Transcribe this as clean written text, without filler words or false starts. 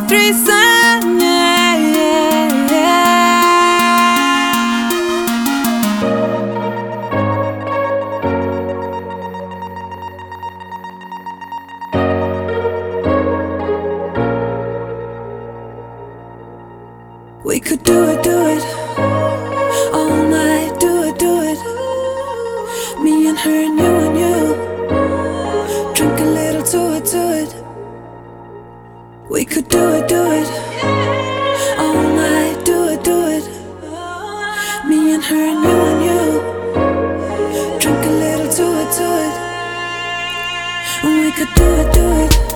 threesome, yeah, yeah, yeah. We could do it all night, do it. Me and her and you, drink a little to it. We could do it all night, do it. Me and her and you, drink a little to it. And we could do it